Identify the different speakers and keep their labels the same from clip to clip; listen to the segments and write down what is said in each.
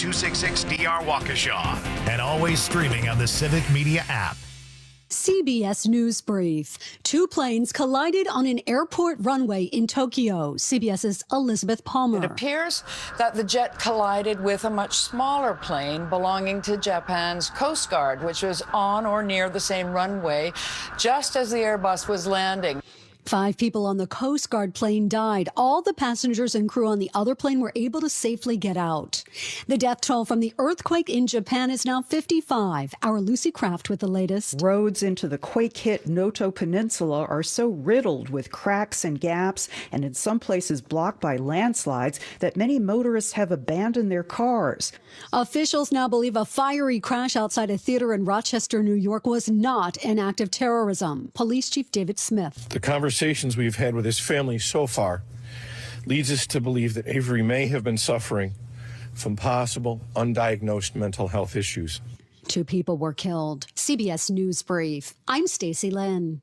Speaker 1: 888-266-DR Waukesha. And always streaming on the Civic Media app.
Speaker 2: CBS News Brief. Two planes collided on an airport runway in Tokyo. CBS's Elizabeth Palmer.
Speaker 3: It appears that the jet collided with a much smaller plane belonging to Japan's Coast Guard, which was on or near the same runway just as the Airbus was landing.
Speaker 2: 5 people on the Coast Guard plane died. All the passengers and crew on the other plane were able to safely get out. The death toll from the earthquake in Japan is now 55. Our Lucy Kraft with the latest.
Speaker 4: Roads into the quake-hit Noto Peninsula are so riddled with cracks and gaps, and in some places blocked by landslides, that many motorists have abandoned their cars.
Speaker 2: Officials now believe a fiery crash outside a theater in Rochester, New York, was not an act of terrorism. Police Chief David Smith.
Speaker 5: The conversations we've had with his family so far leads us to believe that Avery may have been suffering from possible undiagnosed mental health issues.
Speaker 2: 2 people were killed. CBS News Brief. I'm Stacey Lynn.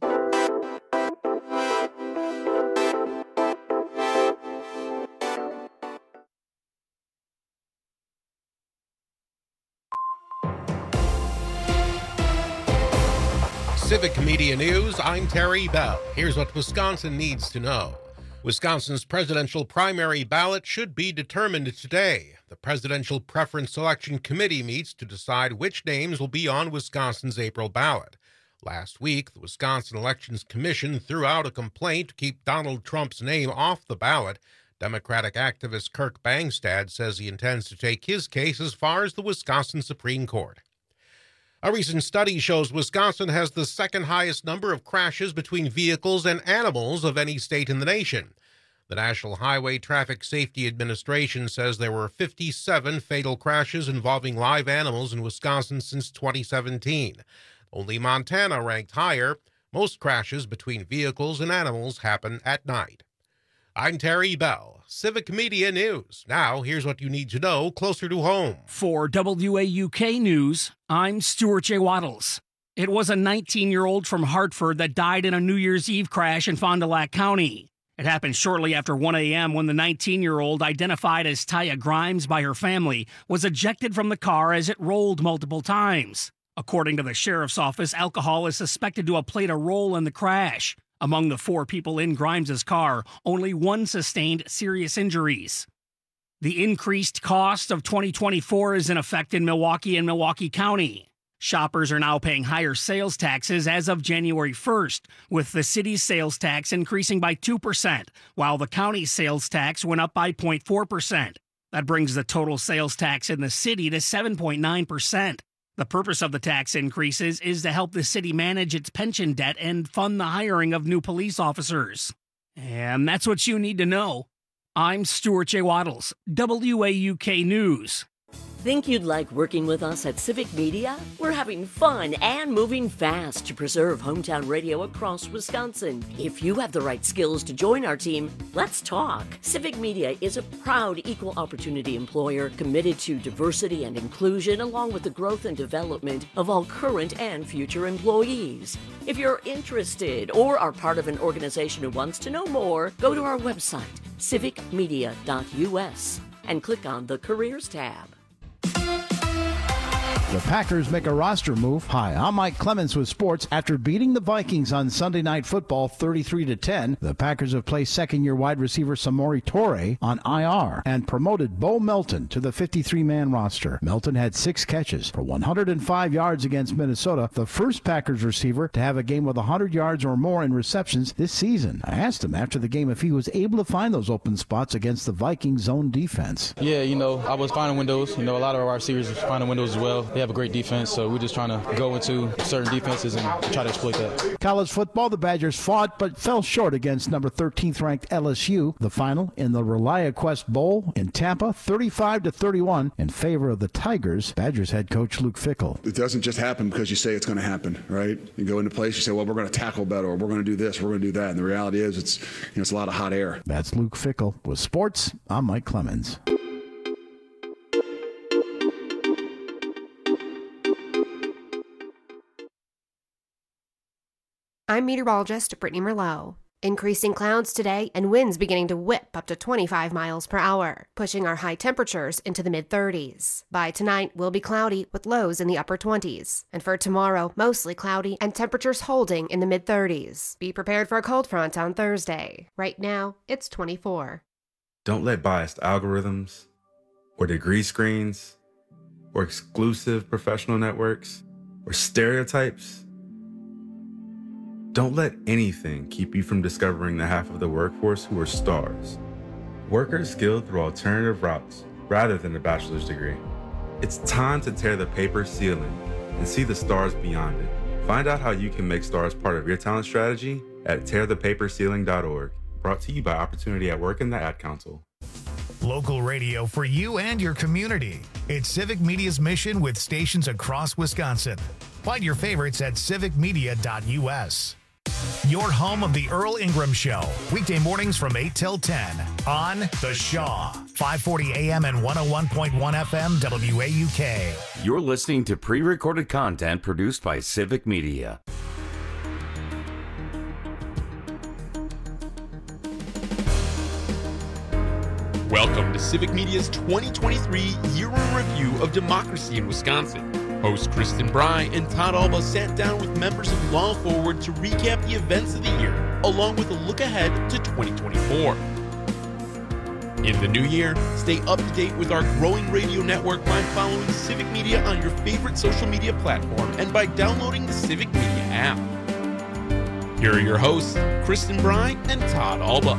Speaker 6: Civic Media News, I'm Terry Bell. Here's what Wisconsin needs to know. Wisconsin's presidential primary ballot should be determined today. The Presidential Preference Selection Committee meets to decide which names will be on Wisconsin's April ballot. Last week, the Wisconsin Elections Commission threw out a complaint to keep Donald Trump's name off the ballot. Democratic activist Kirk Bangstad says he intends to take his case as far as the Wisconsin Supreme Court. A recent study shows Wisconsin has the second highest number of crashes between vehicles and animals of any state in the nation. The National Highway Traffic Safety Administration says there were 57 fatal crashes involving live animals in Wisconsin since 2017. Only Montana ranked higher. Most crashes between vehicles and animals happen at night. I'm Terry Bell, Civic Media News. Now, here's what you need to know closer to home.
Speaker 7: For WAUK News, I'm Stuart J. Waddles. It was a 19-year-old from Hartford that died in a New Year's Eve crash in Fond du Lac County. It happened shortly after 1 a.m. when the 19-year-old, identified as Taya Grimes by her family, was ejected from the car as it rolled multiple times. According to the sheriff's office, alcohol is suspected to have played a role in the crash. Among the 4 people in Grimes's car, only 1 sustained serious injuries. The increased cost of 2024 is in effect in Milwaukee and Milwaukee County. Shoppers are now paying higher sales taxes as of January 1st, with the city's sales tax increasing by 2%, while the county's sales tax went up by 0.4%. That brings the total sales tax in the city to 7.9%. The purpose of the tax increases is to help the city manage its pension debt and fund the hiring of new police officers. And that's what you need to know. I'm Stuart J. Waddles, WAUK News.
Speaker 8: Think you'd like working with us at Civic Media? We're having fun and moving fast to preserve hometown radio across Wisconsin. If you have the right skills to join our team, let's talk. Civic Media is a proud equal opportunity employer committed to diversity and inclusion, along with the growth and development of all current and future employees. If you're interested or are part of an organization who wants to know more, go to our website, civicmedia.us, and click on the Careers tab.
Speaker 9: The Packers make a roster move. Hi, I'm Mike Clemens with sports. After beating the Vikings on Sunday Night Football 33-10, the Packers have placed second-year wide receiver Samori Toure on IR and promoted Bo Melton to the 53-man roster. Melton had 6 catches for 105 yards against Minnesota, the first Packers receiver to have a game with 100 yards or more in receptions this season. I asked him after the game if he was able to find those open spots against the Vikings' zone defense.
Speaker 10: Yeah, I was finding windows. A lot of our receivers are finding windows as well. They have a great defense, so we're just trying to go into certain defenses and try to exploit that.
Speaker 9: College football, the Badgers fought but fell short against number 13th ranked LSU. The final in the ReliaQuest Bowl in Tampa, 35-31 in favor of the Tigers. Badgers head coach Luke Fickell.
Speaker 11: It doesn't just happen because you say it's going to happen, right? You go into place, you say, well, we're going to tackle better, or we're going to do this, we're going to do that. And the reality is it's a lot of hot air.
Speaker 9: That's Luke Fickell. With sports, I'm Mike Clemens.
Speaker 12: I'm meteorologist Brittany Merlot. Increasing clouds today and winds beginning to whip up to 25 miles per hour, pushing our high temperatures into the mid-30s. By tonight, we'll be cloudy with lows in the upper 20s. And for tomorrow, mostly cloudy and temperatures holding in the mid-30s. Be prepared for a cold front on Thursday. Right now, it's 24.
Speaker 13: Don't let biased algorithms or degree screens or exclusive professional networks or stereotypes. Don't let anything keep you from discovering the half of the workforce who are stars. Workers skilled through alternative routes rather than a bachelor's degree. It's time to tear the paper ceiling and see the stars beyond it. Find out how you can make stars part of your talent strategy at tearthepaperceiling.org. Brought to you by Opportunity at Work and the Ad Council.
Speaker 1: Local radio for you and your community. It's Civic Media's mission with stations across Wisconsin. Find your favorites at civicmedia.us. Your home of the Earl Ingram Show. Weekday mornings from 8 till 10 on The Shaw. 540 AM and 101.1 FM WAUK.
Speaker 14: You're listening to pre-recorded content produced by Civic Media.
Speaker 15: Welcome to Civic Media's 2023 Year in Review of Democracy in Wisconsin. Hosts Kristen Bry and Todd Alba sat down with members of Law Forward to recap the events of the year, along with a look ahead to 2024. In the new year, stay up to date with our growing radio network by following Civic Media on your favorite social media platform and by downloading the Civic Media app. Here are your hosts, Kristen Bry and Todd Alba.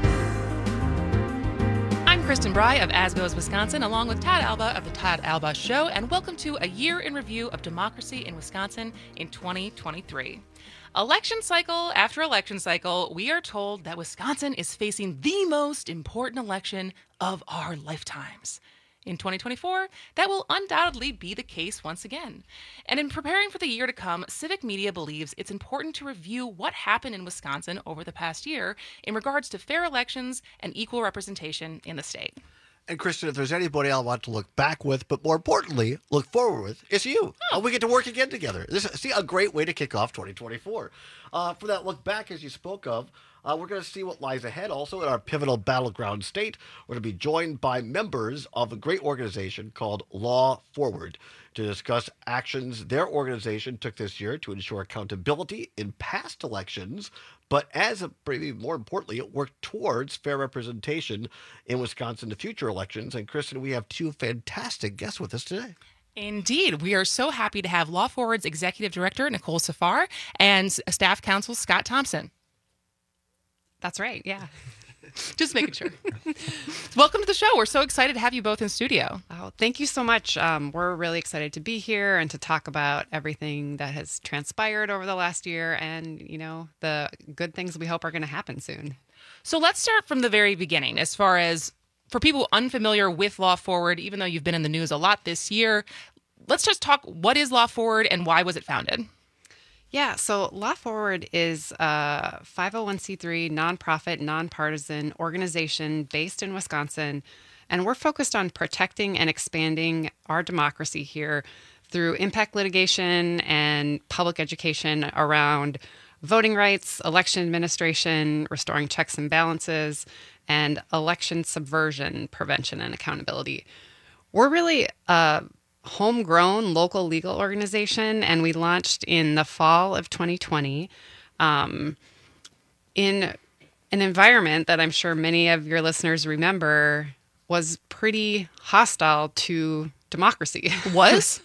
Speaker 16: I'm Kristen Bry of As Goes Wisconsin, along with Todd Alba of The Todd Alba Show, and welcome to a year in review of democracy in Wisconsin in 2023. Election cycle after election cycle, we are told that Wisconsin is facing the most important election of our lifetimes. In 2024, that will undoubtedly be the case once again. And in preparing for the year to come, Civic Media believes it's important to review what happened in Wisconsin over the past year in regards to fair elections and equal representation in the state.
Speaker 17: And Kristen, if there's anybody I want to look back with, but more importantly, look forward with, it's you. Oh. We get to work again together. This is a great way to kick off 2024. For that look back, as you spoke of, we're going to see what lies ahead also in our pivotal battleground state. We're going to be joined by members of a great organization called Law Forward to discuss actions their organization took this year to ensure accountability in past elections, but maybe more importantly, it worked towards fair representation in Wisconsin to future elections. And Kristen, we have two fantastic guests with us today.
Speaker 16: Indeed. We are so happy to have Law Forward's Executive Director, Nicole Safar, and Staff Counsel, Scott Thompson.
Speaker 18: That's right, yeah.
Speaker 16: Just making sure. Welcome to the show. We're so excited to have you both in studio.
Speaker 18: Oh, thank you so much. We're really excited to be here and to talk about everything that has transpired over the last year and, the good things we hope are going to happen soon.
Speaker 16: So let's start from the very beginning. As far as for people unfamiliar with Law Forward, even though you've been in the news a lot this year, let's just talk, what is Law Forward and why was it founded?
Speaker 18: Yeah, so Law Forward is a 501c3 nonprofit, nonpartisan organization based in Wisconsin, and we're focused on protecting and expanding our democracy here through impact litigation and public education around voting rights, election administration, restoring checks and balances, and election subversion prevention and accountability. We're really homegrown local legal organization, and we launched in the fall of 2020 in an environment that I'm sure many of your listeners remember was pretty hostile to democracy.
Speaker 16: Was?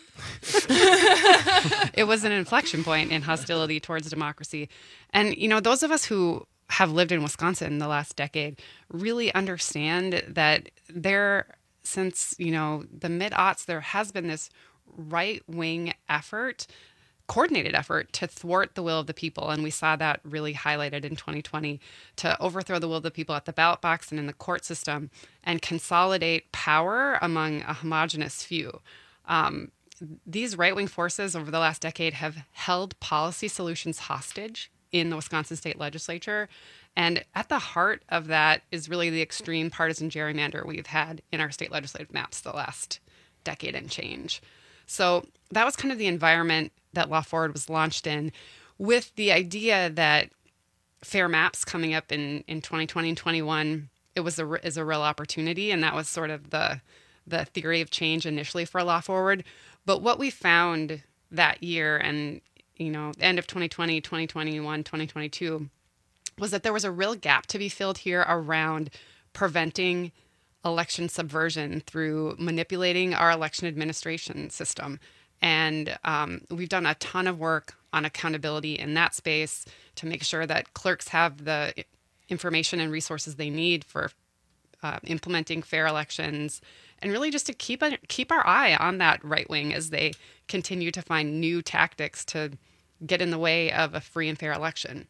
Speaker 18: It was an inflection point in hostility towards democracy. And, those of us who have lived in Wisconsin the last decade really understand that since, the mid-aughts, there has been this right-wing coordinated effort to thwart the will of the people. And we saw that really highlighted in 2020 to overthrow the will of the people at the ballot box and in the court system and consolidate power among a homogenous few. These right-wing forces over the last decade have held policy solutions hostage in the Wisconsin State Legislature. And at the heart of that is really the extreme partisan gerrymander we've had in our state legislative maps the last decade and change. So that was kind of the environment that Law Forward was launched in, with the idea that fair maps coming up in 2020 and 21, it was is a real opportunity. And that was sort of the theory of change initially for Law Forward. But what we found that year and, end of 2020, 2021, 2022, was that there was a real gap to be filled here around preventing election subversion through manipulating our election administration system. And we've done a ton of work on accountability in that space to make sure that clerks have the information and resources they need for implementing fair elections, and really just to keep our eye on that right wing as they continue to find new tactics to get in the way of a free and fair election.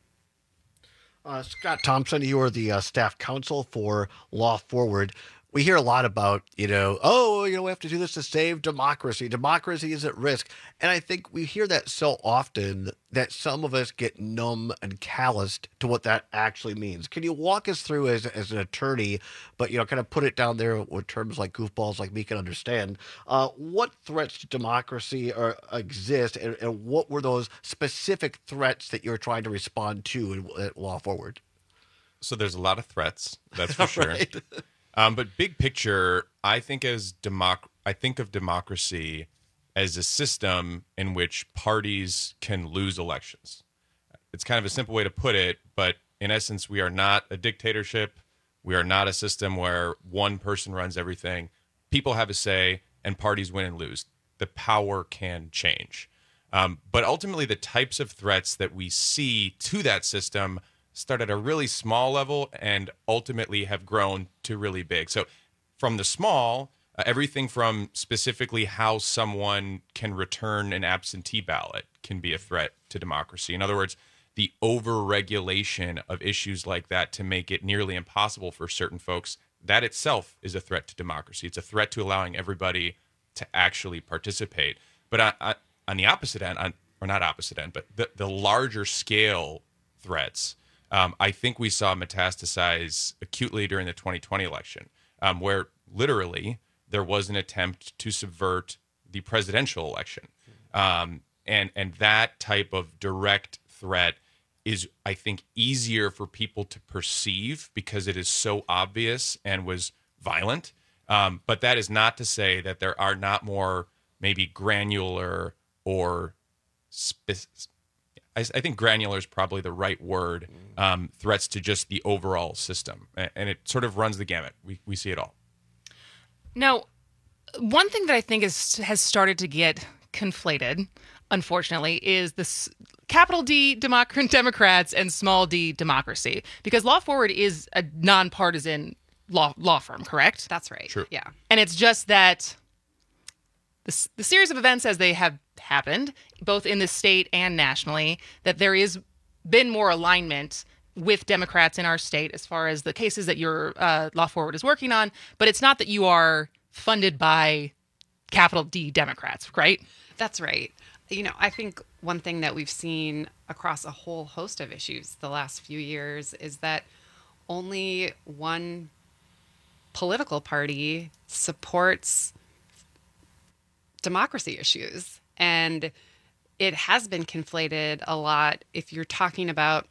Speaker 17: Scott Thompson, you are the staff counsel for Law Forward. We hear a lot about, we have to do this to save democracy. Democracy is at risk. And I think we hear that so often that some of us get numb and calloused to what that actually means. Can you walk us through as an attorney, but, kind of put it down there with terms like goofballs like me can understand, what threats to democracy exist and what were those specific threats that you're trying to respond to at Law Forward?
Speaker 19: So there's a lot of threats, that's for sure.
Speaker 17: Right.
Speaker 19: But big picture, I think of democracy as a system in which parties can lose elections. It's kind of a simple way to put it, but in essence, we are not a dictatorship. We are not a system where one person runs everything. People have a say, and parties win and lose. The power can change. But ultimately, the types of threats that we see to that system start at a really small level and ultimately have grown to really big. So from the small, everything from specifically how someone can return an absentee ballot can be a threat to democracy. In other words, the over-regulation of issues like that to make it nearly impossible for certain folks, that itself is a threat to democracy. It's a threat to allowing everybody to actually participate. But on the opposite end, or not opposite end, but the larger scale threats, I think we saw metastasize acutely during the 2020 election, where literally there was an attempt to subvert the presidential election. And that type of direct threat is, I think, easier for people to perceive because it is so obvious and was violent. But that is not to say that there are not more maybe granular or I think granular is probably the right word, threats to just the overall system. And it sort of runs the gamut. We see it all.
Speaker 16: Now, one thing that I think has started to get conflated, unfortunately, is this capital D Democrats and small d democracy. Because Law Forward is a nonpartisan law firm, correct?
Speaker 18: That's right.
Speaker 19: True.
Speaker 18: Yeah.
Speaker 16: And it's just that the series of events as they have happened, both in the state and nationally, that there is been more alignment with Democrats in our state as far as the cases that your Law Forward is working on. But it's not that you are funded by capital D Democrats, right?
Speaker 18: That's right. I think one thing that we've seen across a whole host of issues the last few years is that only one political party supports democracy issues. And it has been conflated a lot if you're talking about,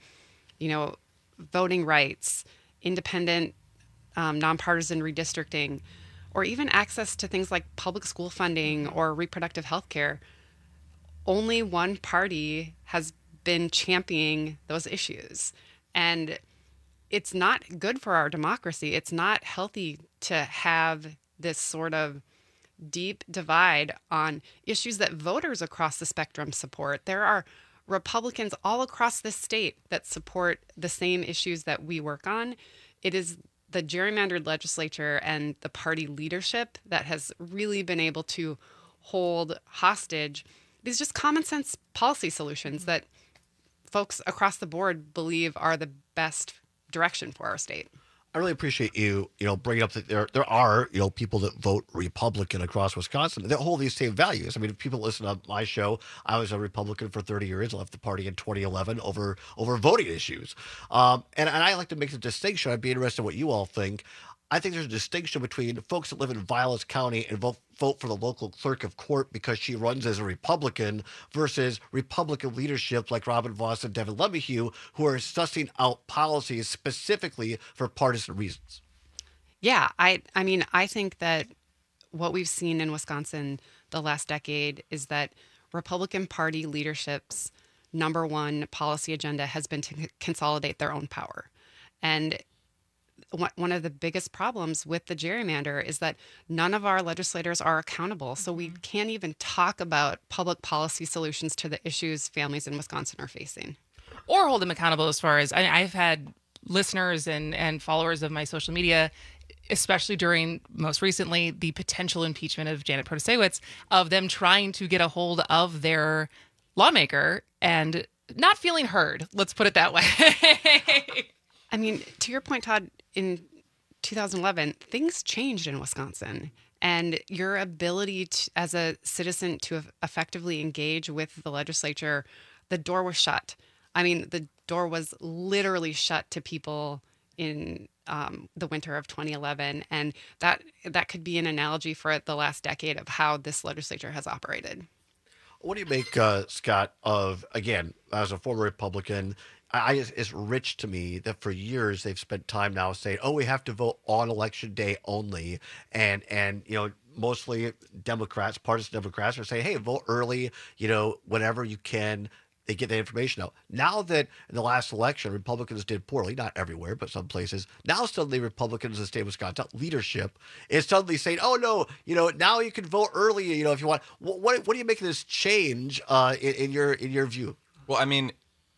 Speaker 18: voting rights, independent, nonpartisan redistricting, or even access to things like public school funding or reproductive health care. Only one party has been championing those issues. And it's not good for our democracy. It's not healthy to have this sort of deep divide on issues that voters across the spectrum support. There are Republicans all across this state that support the same issues that we work on. It is the gerrymandered legislature and the party leadership that has really been able to hold hostage these just common sense policy solutions that folks across the board believe are the best direction for our state.
Speaker 17: I really appreciate you, bringing up that there are, people that vote Republican across Wisconsin that hold these same values. I mean, if people listen to my show, I was a Republican for 30 years. I left the party in 2011 over voting issues. And I like to make the distinction. I'd be interested in what you all think. I think there's a distinction between folks that live in Vilas County and vote for the local clerk of court because she runs as a Republican versus Republican leadership like Robin Vos and Devin LeMahieu, who are sussing out policies specifically for partisan reasons.
Speaker 18: Yeah, I mean, I think that what we've seen in Wisconsin the last decade is that Republican Party leadership's number one policy agenda has been to consolidate their own power. And one of the biggest problems with the gerrymander is that none of our legislators are accountable. So we can't even talk about public policy solutions to the issues families in Wisconsin are facing.
Speaker 16: Or hold them accountable as far as I've had listeners and followers of my social media, especially during most recently the potential impeachment of Janet Protasiewicz, of them trying to get a hold of their lawmaker and not feeling heard. Let's put it that way.
Speaker 18: I mean, to your point, Todd, in 2011, things changed in Wisconsin. And your ability to, as a citizen to effectively engage with the legislature, the door was shut. I mean, the door was literally shut to people in the winter of 2011. And that could be an analogy for the last decade of how this legislature has operated.
Speaker 17: What do you make, Scott, of, again, as a former Republican, it's rich to me that for years they've spent time now saying, oh, we have to vote on election day only. And you know, mostly Democrats, partisan Democrats are saying, hey, vote early, you know, whenever you can. They get that information out. Now that in the last election, Republicans did poorly, not everywhere, but some places, now suddenly Republicans in the state of Wisconsin, leadership, is suddenly saying, oh, no, you know, now you can vote early, you know, if you want. What do you make of this change in your view?
Speaker 19: Well, I mean,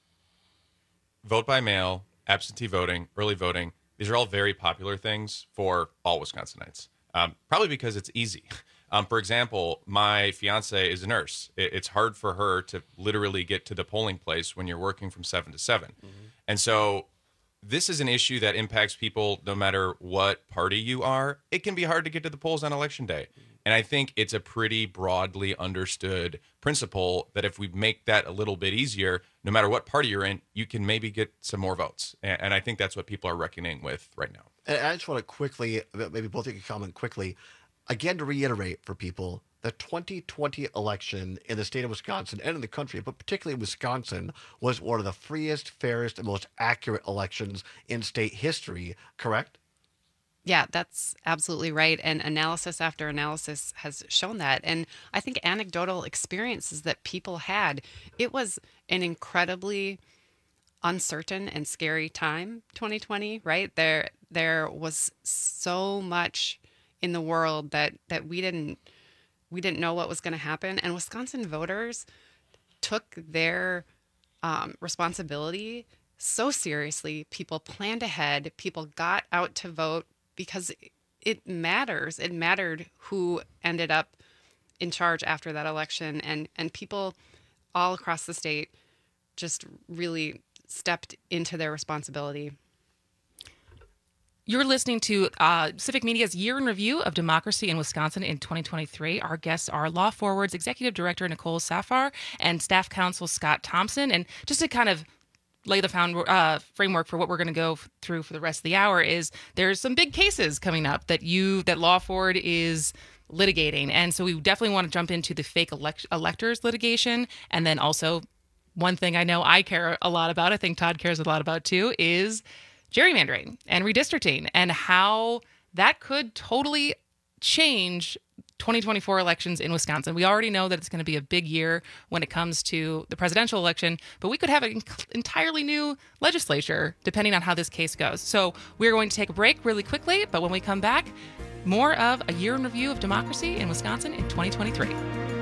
Speaker 19: vote by mail, absentee voting, early voting, these are all very popular things for all Wisconsinites, probably because it's easy. For example, my fiance is a nurse. It's hard for her to literally get to the polling place when you're working from 7 to 7. Mm-hmm. And so this is an issue that impacts people no matter what party you are. It can be hard to get to the polls on election day. And I think it's a pretty broadly understood principle that if we make that a little bit easier, no matter what party you're in, you can maybe get some more votes. And I think that's what people are reckoning with right now.
Speaker 17: And I just want to quickly, maybe both of you can comment quickly, again, to reiterate for people, the 2020 election in the state of Wisconsin and in the country, but particularly Wisconsin, was one of the freest, fairest, and most accurate elections in state history, correct?
Speaker 18: Yeah, that's absolutely right. And analysis after analysis has shown that. And I think anecdotal experiences that people had, it was an incredibly uncertain and scary time, 2020, right? There was so much in the world that we didn't know what was going to happen. And Wisconsin voters took their responsibility so seriously. People planned ahead. People got out to vote because it matters. It mattered who ended up in charge after that election. And people all across the state just really stepped into their responsibility.
Speaker 16: You're listening to Civic Media's Year in Review of Democracy in Wisconsin in 2023. Our guests are Law Forward's Executive Director Nicole Safar and Staff Counsel Scott Thompson. And just to kind of lay the framework for what we're going to go through for the rest of the hour is there's some big cases coming up that Law Forward is litigating. And so we definitely want to jump into the fake electors litigation. And then also one thing I know I care a lot about, I think Todd cares a lot about too, is gerrymandering and redistricting and how that could totally change 2024 elections in Wisconsin. We already know that it's going to be a big year when it comes to the presidential election, but we could have an entirely new legislature depending on how this case goes. So we're going to take a break really quickly, but when we come back, more of a year in review of democracy in Wisconsin in 2023.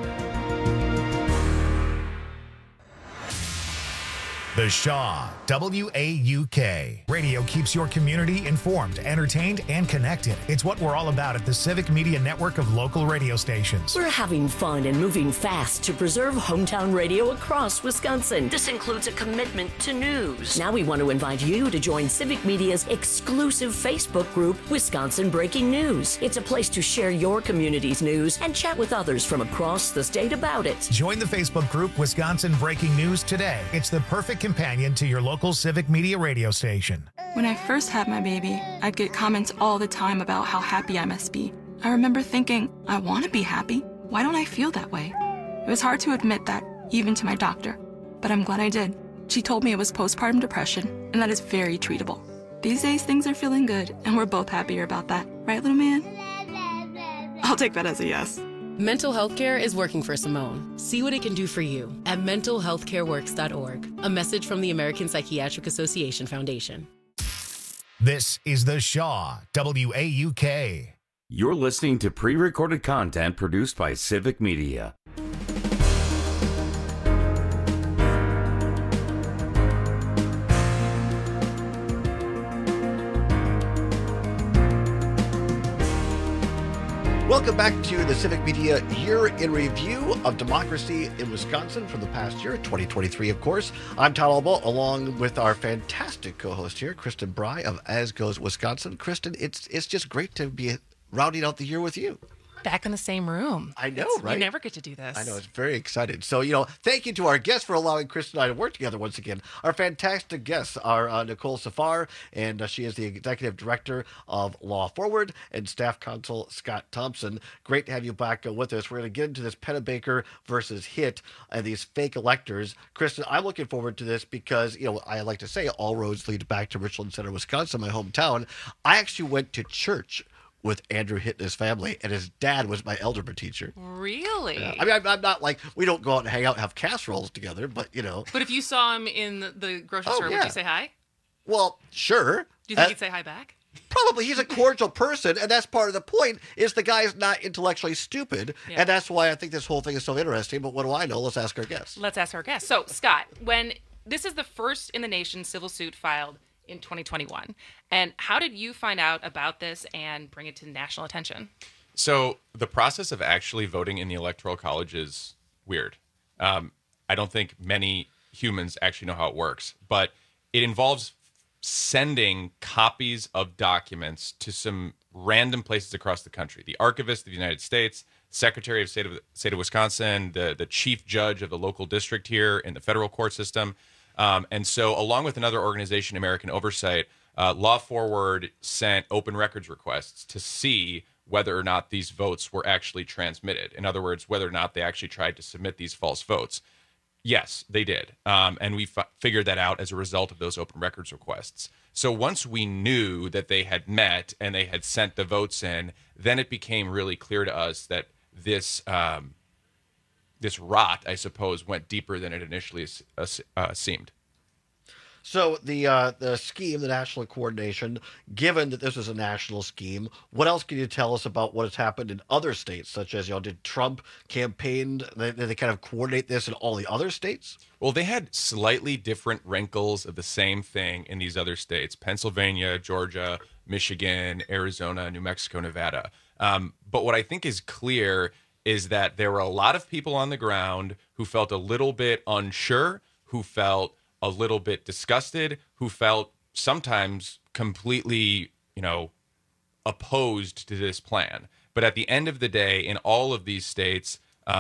Speaker 1: The Shaw, WAUK. Radio keeps your community informed, entertained, and connected. It's what we're all about at the Civic Media Network of local radio stations.
Speaker 8: We're having fun and moving fast to preserve hometown radio across Wisconsin. This includes a commitment to news. Now we want to invite you to join Civic Media's exclusive Facebook group, Wisconsin Breaking News. It's a place to share your community's news and chat with others from across the state about it.
Speaker 1: Join the Facebook group Wisconsin Breaking News today. It's the perfect companion to your local Civic Media radio station.
Speaker 20: When I first had my baby, I'd get comments all the time about how happy I must be. I remember thinking, I want to be happy. Why don't I feel that way? It was hard to admit that, even to my doctor. But I'm glad I did. She told me it was postpartum depression, and that is very treatable. These days, things are feeling good, and we're both happier about that. Right, little man? I'll take that as a yes.
Speaker 21: Mental health care is working for Simone. See what it can do for you at mentalhealthcareworks.org. A message from the American Psychiatric Association Foundation.
Speaker 1: This is The Shaw, WAUK.
Speaker 14: You're listening to pre-recorded content produced by Civic Media.
Speaker 17: Welcome back to the Civic Media Year in Review of Democracy in Wisconsin from the past year, 2023, of course. I'm Todd Alba, along with our fantastic co-host here, Kristen Bry of As Goes Wisconsin. Kristen, it's just great to be rounding out the year with you.
Speaker 16: Back in the same room.
Speaker 17: I know, right?
Speaker 16: You never get to do this.
Speaker 17: I know, it's very excited. So, thank you to our guests for allowing Kristen and I to work together once again. Our fantastic guests are Nicole Safar, and she is the Executive Director of Law Forward, and Staff Counsel Scott Thompson. Great to have you back with us. We're going to get into this Pennebaker versus Hitt and these fake electors. Kristen, I'm looking forward to this because, I like to say all roads lead back to Richland Center, Wisconsin, my hometown. I actually went to church with Andrew Hitt and his family, and his dad was my algebra teacher.
Speaker 16: Really?
Speaker 17: Yeah. I mean, I'm not like, we don't go out and hang out and have casseroles together, but,
Speaker 16: But if you saw him in the grocery store, would you say hi?
Speaker 17: Well, sure.
Speaker 16: Do you think he'd say hi back?
Speaker 17: Probably. He's a cordial person, and that's part of the point, is the guy's not intellectually stupid, and that's why I think this whole thing is so interesting. But what do I know? Let's ask our guests.
Speaker 16: Let's ask our guests. So, Scott, when this is the first in the nation civil suit filed in 2021. And how did you find out about this and bring it to national attention?
Speaker 19: So the process of actually voting in the Electoral College is weird. I don't think many humans actually know how it works, but it involves sending copies of documents to some random places across the country. The Archivist of the United States, Secretary of State of Wisconsin, the chief judge of the local district here in the federal court system. And so along with another organization, American Oversight, Law Forward sent open records requests to see whether or not these votes were actually transmitted. In other words, whether or not they actually tried to submit these false votes. Yes, they did. And we figured that out as a result of those open records requests. So once we knew that they had met and they had sent the votes in, then it became really clear to us that this rot, I suppose, went deeper than it initially seemed.
Speaker 17: So the scheme, the national coordination, given that this is a national scheme, what else can you tell us about what has happened in other states, such as, did Trump campaign, did they kind of coordinate this in all the other states?
Speaker 19: Well, they had slightly different wrinkles of the same thing in these other states: Pennsylvania, Georgia, Michigan, Arizona, New Mexico, Nevada. But what I think is clear is that there were a lot of people on the ground who felt a little bit unsure, who felt a little bit disgusted, who felt sometimes completely, opposed to this plan. But at the end of the day, in all of these states,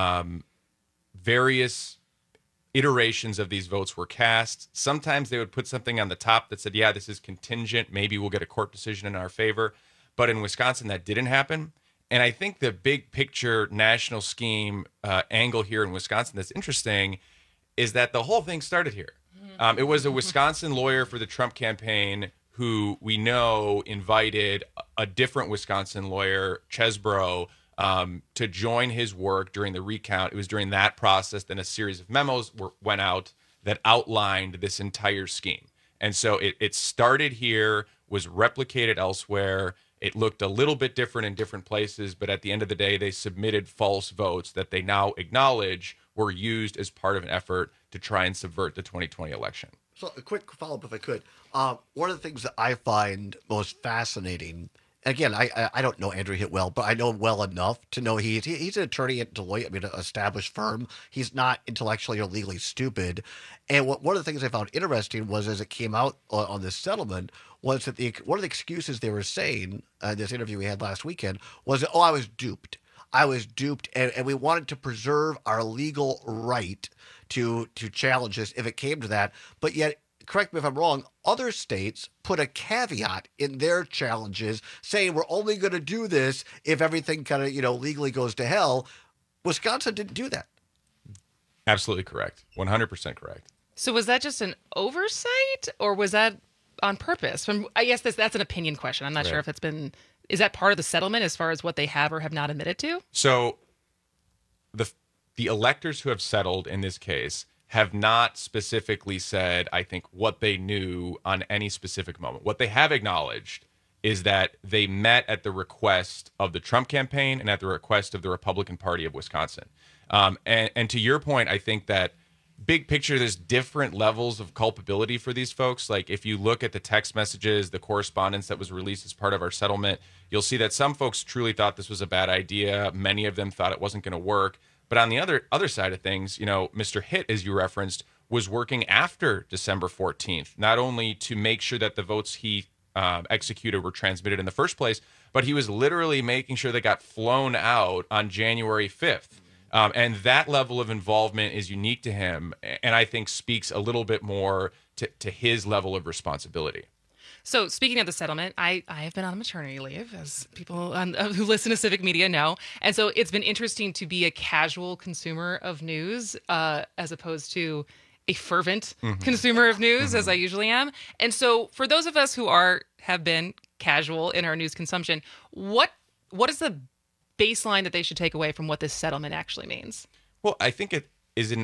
Speaker 19: various iterations of these votes were cast. Sometimes they would put something on the top that said, yeah, this is contingent. Maybe we'll get a court decision in our favor. But in Wisconsin, that didn't happen. And I think the big picture national scheme angle here in Wisconsin that's interesting is that the whole thing started here. It was a Wisconsin lawyer for the Trump campaign who we know invited a different Wisconsin lawyer, Chesbrough, to join his work during the recount. It was during that process that a series of memos went out that outlined this entire scheme. And so it started here, was replicated elsewhere. It looked a little bit different in different places, but at the end of the day, they submitted false votes that they now acknowledge were used as part of an effort to try and subvert the 2020 election.
Speaker 17: So a quick follow-up, if I could. One of the things that I find most fascinating, and again, I don't know Andrew Hitt well, but I know him well enough to know he's an attorney at Deloitte, an established firm. He's not intellectually or legally stupid. And one of the things I found interesting was, as it came out on this settlement, was that one of the excuses they were saying in this interview we had last weekend was that, I was duped. I was duped, and we wanted to preserve our legal right to challenge this if it came to that. But yet, correct me if I'm wrong, other states put a caveat in their challenges saying we're only going to do this if everything kind of, legally goes to hell. Wisconsin didn't do that.
Speaker 19: Absolutely correct. 100% correct.
Speaker 16: So was that just an oversight, or was that on purpose? I guess that's an opinion question. I'm not sure if it's been... Is that part of the settlement as far as what they have or have not admitted to?
Speaker 19: So the electors who have settled in this case have not specifically said, I think, what they knew on any specific moment. What they have acknowledged is that they met at the request of the Trump campaign and at the request of the Republican Party of Wisconsin. And to your point, I think that big picture, there's different levels of culpability for these folks. Like if you look at the text messages, the correspondence that was released as part of our settlement, you'll see that some folks truly thought this was a bad idea. Many of them thought it wasn't going to work. But on the other side of things, Mr. Hitt, as you referenced, was working after December 14th, not only to make sure that the votes he executed were transmitted in the first place, but he was literally making sure they got flown out on January 5th. And that level of involvement is unique to him, and I think speaks a little bit more to his level of responsibility.
Speaker 16: So speaking of the settlement, I have been on maternity leave, as people who listen to Civic Media know. And so it's been interesting to be a casual consumer of news as opposed to a fervent consumer of news, as I usually am. And so for those of us who have been casual in our news consumption, what is the baseline that they should take away from what this settlement actually means?
Speaker 19: Well, I think it is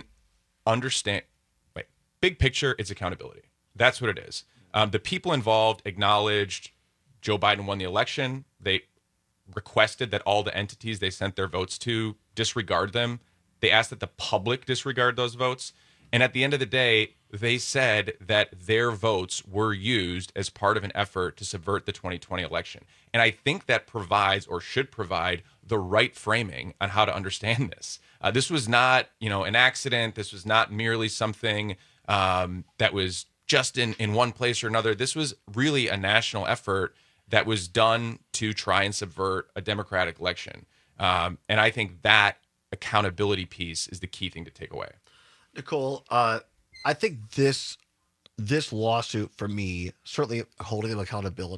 Speaker 19: big picture, it's accountability. That's what it is. The people involved acknowledged Joe Biden won the election. They requested that all the entities they sent their votes to disregard them. They asked that the public disregard those votes. And at the end of the day, they said that their votes were used as part of an effort to subvert the 2020 election. And I think that provides, or should provide, the right framing on how to understand this. This was not, an accident. This was not merely something that was just in one place or another. This was really a national effort that was done to try and subvert a democratic election. And I think that accountability piece is the key thing to take away.
Speaker 17: Nicole, I think this lawsuit for me, certainly holding them accountable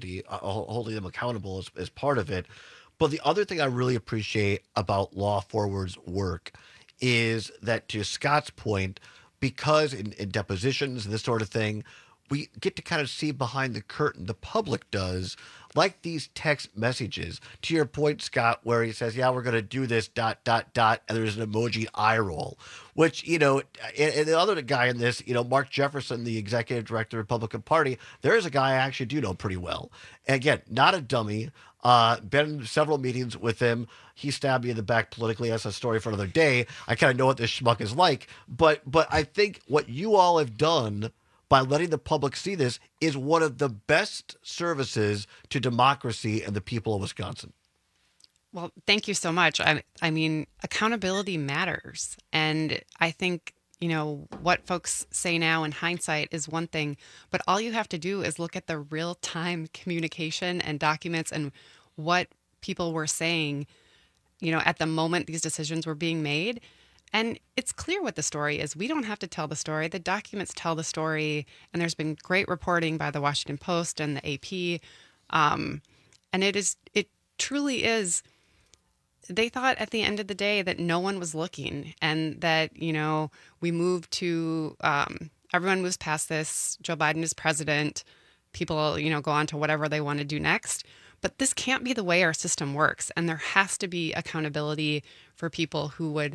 Speaker 17: is part of it. But the other thing I really appreciate about Law Forward's work is that, to Scott's point, because in depositions and this sort of thing, we get to kind of see behind the curtain, the public does, like these text messages. To your point, Scott, where he says, yeah, we're going to do this, ... and there's an emoji eye roll, which, and the other guy in this, Mark Jefferson, the executive director of the Republican Party, there is a guy I actually do know pretty well. And again, not a dummy. Been in several meetings with him. He stabbed me in the back politically. That's a story for another day. I kind of know what this schmuck is like. But I think what you all have done by letting the public see this is one of the best services to democracy and the people of Wisconsin.
Speaker 18: Well, thank you so much. I mean, accountability matters. And I think, what folks say now in hindsight is one thing, but all you have to do is look at the real-time communication and documents and what people were saying, at the moment these decisions were being made. And it's clear what the story is. We don't have to tell the story. The documents tell the story. And there's been great reporting by the Washington Post and the AP. And it truly is. They thought at the end of the day that no one was looking and that, we moved to, everyone moves past this. Joe Biden is president. People, go on to whatever they want to do next. But this can't be the way our system works. And there has to be accountability for people who would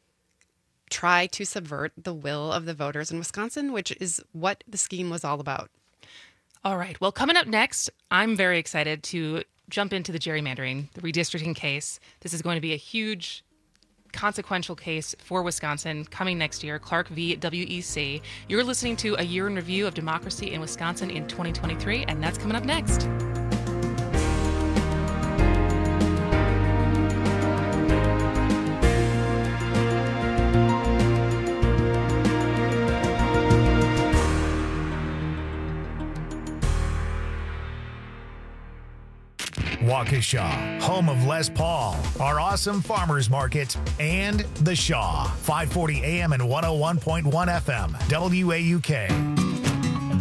Speaker 18: try to subvert the will of the voters in Wisconsin, which is what the scheme was all about.
Speaker 16: All right. Well, coming up next, I'm very excited to jump into the gerrymandering, the redistricting case. This is going to be a huge, consequential case for Wisconsin coming next year, Clark v. WEC. You're listening to A Year in Review of Democracy in Wisconsin in 2023, and that's coming up next.
Speaker 1: Waukesha, home of Les Paul, our awesome farmers market, and The Shaw, 540 AM and 101.1 FM, WAUK.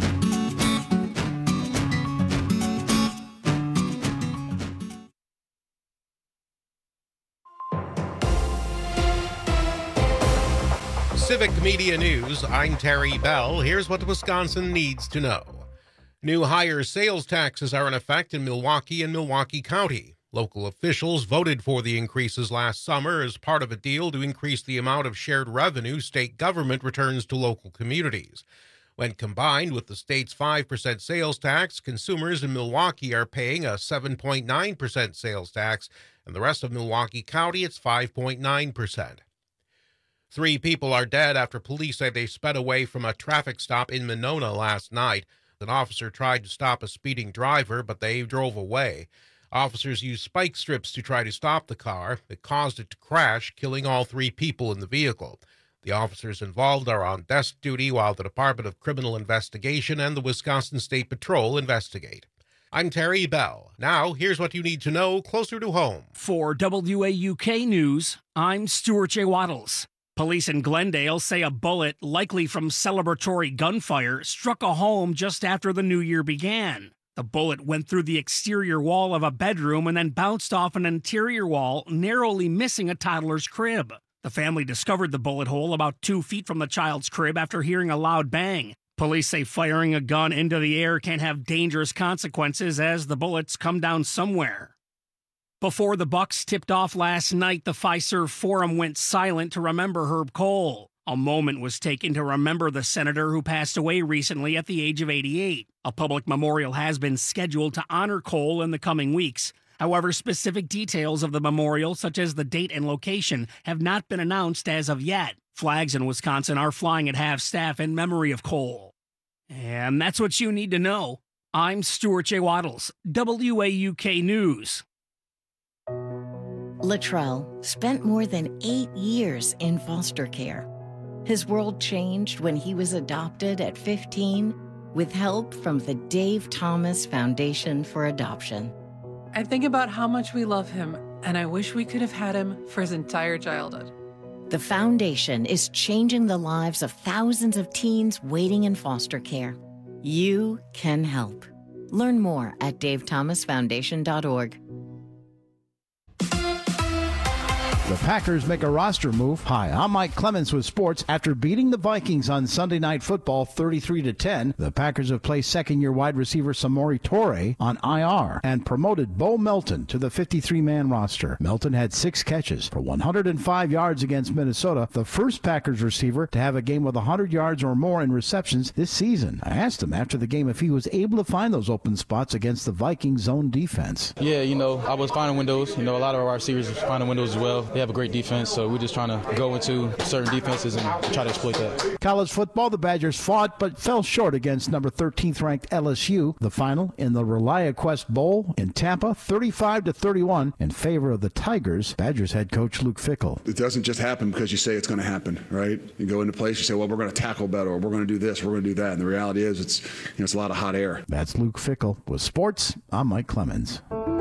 Speaker 6: Civic Media News, I'm Terry Bell. Here's what Wisconsin needs to know. New higher sales taxes are in effect in Milwaukee and Milwaukee County. Local officials voted for the increases last summer as part of a deal to increase the amount of shared revenue state government returns to local communities. When combined with the state's 5% sales tax, consumers in Milwaukee are paying a 7.9% sales tax, and the rest of Milwaukee County, it's 5.9%. 3 people are dead after police say they sped away from a traffic stop in Monona last night. An officer tried to stop a speeding driver, but they drove away. Officers used spike strips to try to stop the car. It caused it to crash, killing all 3 people in the vehicle. The officers involved are on desk duty while the Department of Criminal Investigation and the Wisconsin State Patrol investigate. I'm Terry Bell. Now, here's what you need to know closer to home.
Speaker 7: For WAUK News, I'm Stuart J. Waddles. Police in Glendale say a bullet, likely from celebratory gunfire, struck a home just after the new year began. The bullet went through the exterior wall of a bedroom and then bounced off an interior wall, narrowly missing a toddler's crib. The family discovered the bullet hole about 2 feet from the child's crib after hearing a loud bang. Police say firing a gun into the air can have dangerous consequences as the bullets come down somewhere. Before the Bucks tipped off last night, the Fiserv Forum went silent to remember Herb Kohl. A moment was taken to remember the senator who passed away recently at the age of 88. A public memorial has been scheduled to honor Kohl in the coming weeks. However, specific details of the memorial, such as the date and location, have not been announced as of yet. Flags in Wisconsin are flying at half-staff in memory of Kohl. And that's what you need to know. I'm Stuart J. Waddles, WAUK News.
Speaker 3: Latrell spent more than 8 years in foster care. His world changed when he was adopted at 15 with help from the Dave Thomas Foundation for Adoption.
Speaker 22: I think about how much we love him, and I wish we could have had him for his entire childhood.
Speaker 3: The foundation is changing the lives of thousands of teens waiting in foster care. You can help. Learn more at davethomasfoundation.org.
Speaker 9: The Packers make a roster move. Hi, I'm Mike Clemens with sports. After beating the Vikings on Sunday Night Football 33-10, the Packers have placed second-year wide receiver Samori Toure on IR and promoted Bo Melton to the 53-man roster. Melton had 6 catches for 105 yards against Minnesota, the first Packers receiver to have a game with 100 yards or more in receptions this season. I asked him after the game if he was able to find those open spots against the Vikings zone defense.
Speaker 10: Yeah, I was finding windows. A lot of our receivers was finding windows as well. They have a great defense, so we're just trying to go into certain defenses and try to exploit that.
Speaker 9: College football, the Badgers fought but fell short against number 13th ranked LSU. The final in the ReliaQuest Bowl in Tampa, 35-31 in favor of the Tigers. Badgers head coach Luke Fickell.
Speaker 11: It doesn't just happen because you say it's going to happen, right? You go into place, you say, well, we're going to tackle better, or we're going to do this, we're going to do that. And the reality is it's a lot of hot air.
Speaker 9: That's Luke Fickell. With sports, I'm Mike Clemens.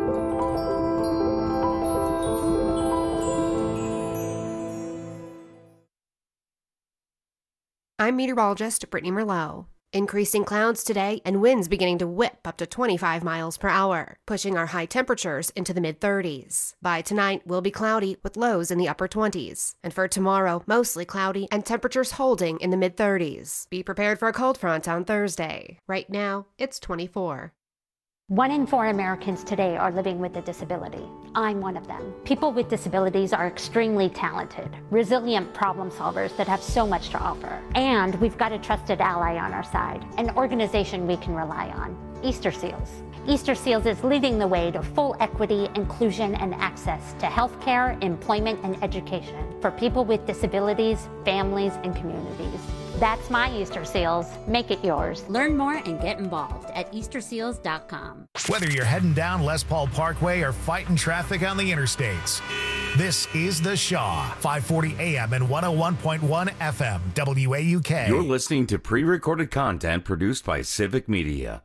Speaker 12: I'm meteorologist Brittany Merlot. Increasing clouds today and winds beginning to whip up to 25 miles per hour, pushing our high temperatures into the mid-30s. By tonight, we'll be cloudy with lows in the upper 20s. And for tomorrow, mostly cloudy and temperatures holding in the mid-30s. Be prepared for a cold front on Thursday. Right now, it's 24.
Speaker 23: 1 in 4 Americans today are living with a disability. I'm one of them. People with disabilities are extremely talented, resilient problem solvers that have so much to offer. And we've got a trusted ally on our side, an organization we can rely on, Easter Seals. Easter Seals is leading the way to full equity, inclusion, and access to healthcare, employment, and education for people with disabilities, families, and communities. That's my Easter Seals. Make it yours.
Speaker 24: Learn more and get involved at easterseals.com.
Speaker 1: Whether you're heading down Les Paul Parkway or fighting traffic on the interstates, this is The Shaw, 540 AM and 101.1 FM, WAUK.
Speaker 14: You're listening to pre-recorded content produced by Civic Media.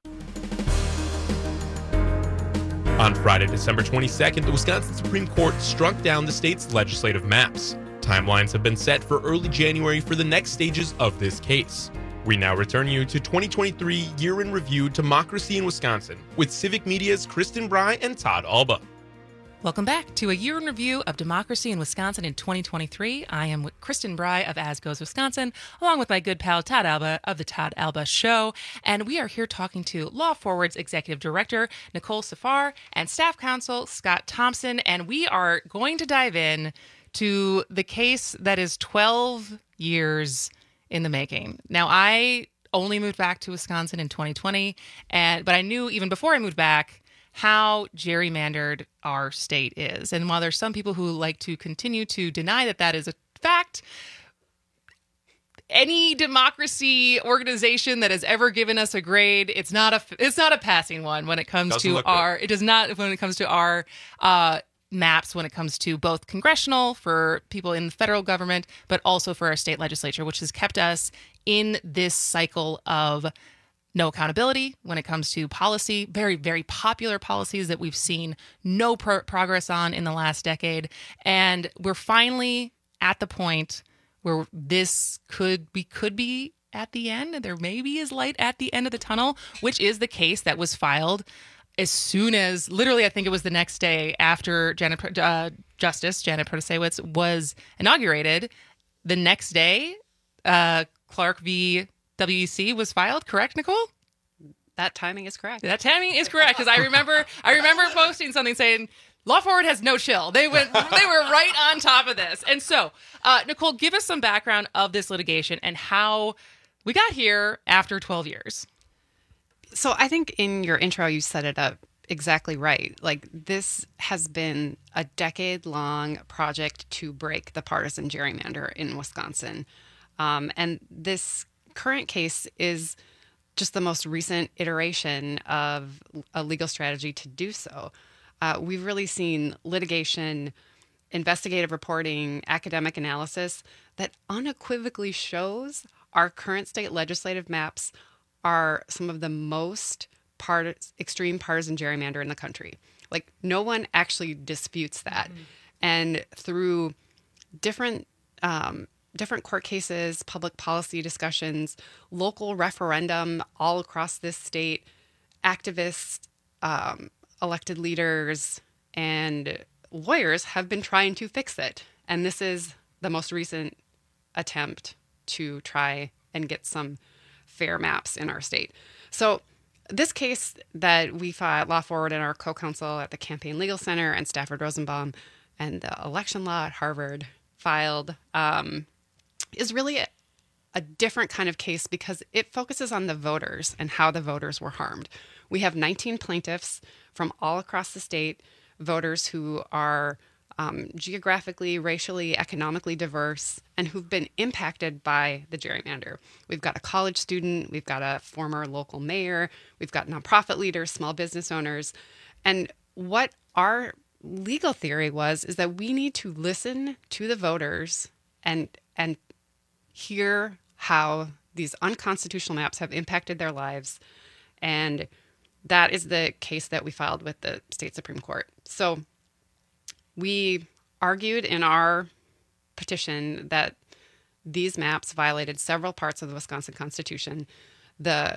Speaker 15: On Friday, December 22nd, the Wisconsin Supreme Court struck down the state's legislative maps. Timelines have been set for early January for the next stages of this case. We now return you to 2023 Year in Review Democracy in Wisconsin with Civic Media's Kristen Bry and Todd Alba.
Speaker 16: Welcome back to a year in review of democracy in Wisconsin in 2023. I am Kristen Bry of As Goes Wisconsin, along with my good pal Todd Alba of the Todd Alba Show. And we are here talking to Law Forward's Executive Director, Nicole Safar, and Staff Counsel, Scott Thompson. And we are going to dive in to the case that is 12 years in the making. Now, I only moved back to Wisconsin in 2020, but I knew even before I moved back how gerrymandered our state is. And while there's some people who like to continue to deny that that is a fact, any democracy organization that has ever given us a grade, it's not a passing one when it comes to our maps, when it comes to both congressional for people in the federal government, but also for our state legislature, which has kept us in this cycle of no accountability when it comes to policy, very, very popular policies that we've seen no progress on in the last decade. And we're finally at the point where we could be at the end. There maybe is light at the end of the tunnel, which is the case that was filed as soon as, literally, I think it was the next day after Justice Janet Protasiewicz was inaugurated. The next day, Clark v. WEC was filed, correct, Nicole?
Speaker 18: That timing is correct.
Speaker 16: That timing is correct, because I remember posting something saying, Law Forward has no chill. They were right on top of this. And so, Nicole, give us some background of this litigation and how we got here after 12 years.
Speaker 18: So I think in your intro, you set it up exactly right. Like, this has been a decade-long project to break the partisan gerrymander in Wisconsin. And this current case is just the most recent iteration of a legal strategy to do so. We've really seen litigation, investigative reporting, academic analysis that unequivocally shows our current state legislative maps are some of the most extreme partisan gerrymander in the country. Like, no one actually disputes that. Mm-hmm. And through different court cases, public policy discussions, local referendum all across this state, activists, elected leaders, and lawyers have been trying to fix it. And this is the most recent attempt to try and get some fair maps in our state. So this case that we filed, Law Forward and our co-counsel at the Campaign Legal Center and Stafford Rosenbaum and the election law at Harvard filed, is really a different kind of case because it focuses on the voters and how the voters were harmed. We have 19 plaintiffs from all across the state, voters who are geographically, racially, economically diverse, and who've been impacted by the gerrymander. We've got a college student, we've got a former local mayor, we've got nonprofit leaders, small business owners. And what our legal theory is that we need to listen to the voters and hear how these unconstitutional maps have impacted their lives. And that is the case that we filed with the state Supreme Court. So we argued in our petition that these maps violated several parts of the Wisconsin Constitution. The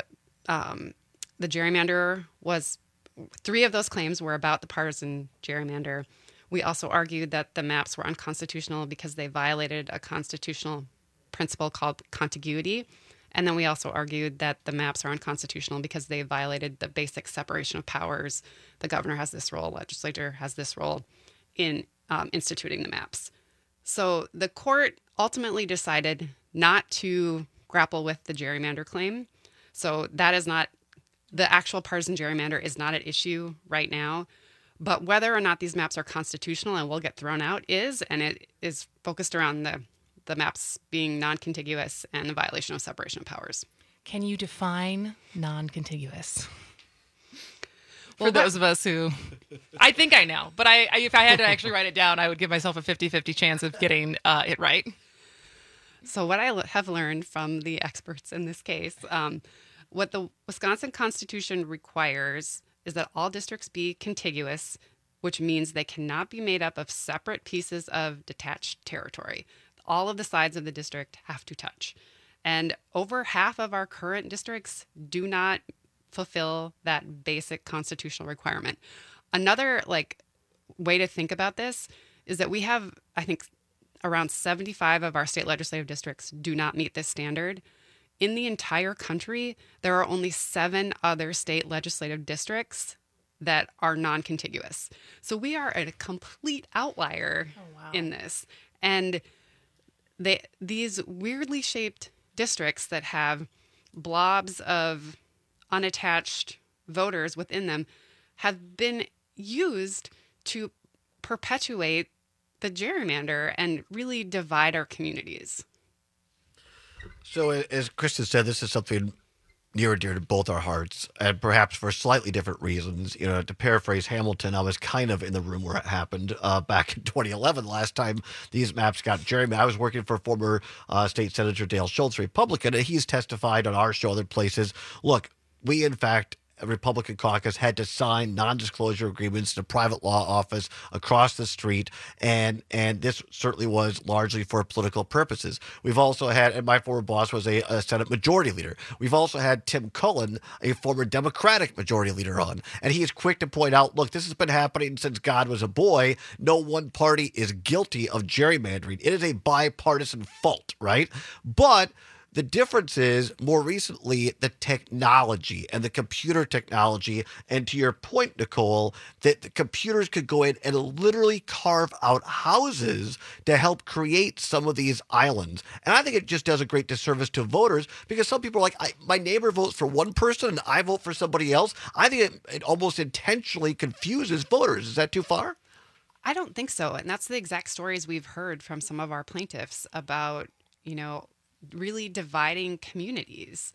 Speaker 18: gerrymander was, 3 of those claims were about the partisan gerrymander. We also argued that the maps were unconstitutional because they violated a constitutional principle called contiguity. And then we also argued that the maps are unconstitutional because they violated the basic separation of powers. The governor has this role, legislature has this role in instituting the maps. So the court ultimately decided not to grapple with the gerrymander claim. So that is not, the actual partisan gerrymander is not at issue right now. But whether or not these maps are constitutional and will get thrown out is, and it is focused around the maps being non-contiguous and the violation of separation of powers.
Speaker 16: Can you define non-contiguous? For those of us who, I think I know, but if I had to actually write it down, I would give myself a 50-50 chance of getting it right.
Speaker 18: So what I have learned from the experts in this case, what the Wisconsin Constitution requires is that all districts be contiguous, which means they cannot be made up of separate pieces of detached territory. All of the sides of the district have to touch. And over half of our current districts do not fulfill that basic constitutional requirement. Another way to think about this is that we have, I think, around 75 of our state legislative districts do not meet this standard. In the entire country, there are only 7 other state legislative districts that are non-contiguous. So we are a complete outlier in this. And these weirdly shaped districts that have blobs of unattached voters within them have been used to perpetuate the gerrymander and really divide our communities.
Speaker 17: So as Kristen said, this is something near and dear to both our hearts, and perhaps for slightly different reasons. You know, to paraphrase Hamilton, I was kind of in the room where it happened back in 2011, last time these maps got gerrymandered. I was working for former State Senator Dale Schultz, Republican, and he's testified on our show, other places. Look, we, in fact, a Republican caucus had to sign non-disclosure agreements to private law office across the street, and this certainly was largely for political purposes. We've also had, and my former boss was a Senate Majority Leader. We've also had Tim Cullen, a former Democratic Majority Leader, on, and he is quick to point out, look, this has been happening since God was a boy. No one party is guilty of gerrymandering. It is a bipartisan fault, right? But the difference is, more recently, the technology and the computer technology. And to your point, Nicole, that the computers could go in and literally carve out houses to help create some of these islands. And I think it just does a great disservice to voters, because some people are like, my neighbor votes for one person and I vote for somebody else. I think it almost intentionally confuses voters. Is that too far?
Speaker 18: I don't think so. And that's the exact stories we've heard from some of our plaintiffs about, you know, really dividing communities.